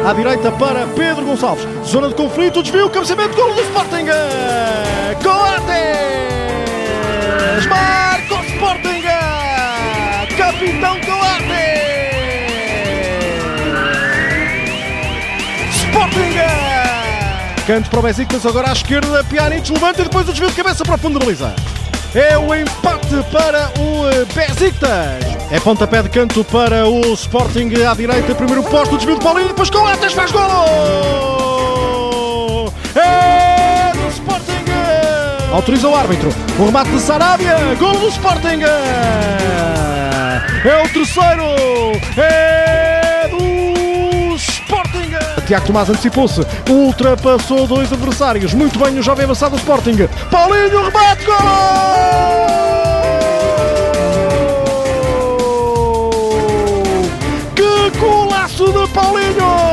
À direita para Pedro Gonçalves. Zona de conflito, desvio, cabeceamento, golo do Sporting. Coates! Marca o Sporting! Capitão Coates! Sporting! Canto para o Besiktas, agora à esquerda, Pjanic levanta e depois o desvio de cabeça para o fundo da baliza. É o empate para o Besiktas. É pontapé de canto para o Sporting à direita. Primeiro posto, o desvio de Paulinho, depois Coates faz golo! É do Sporting! Autoriza o árbitro. O remate de Sarabia. Golo do Sporting! É o terceiro! É do Sporting! Tiago Tomás antecipou-se. Ultrapassou dois adversários. Muito bem o jovem avançado do Sporting. Paulinho, remate, golo! Que golaço de Paulinho!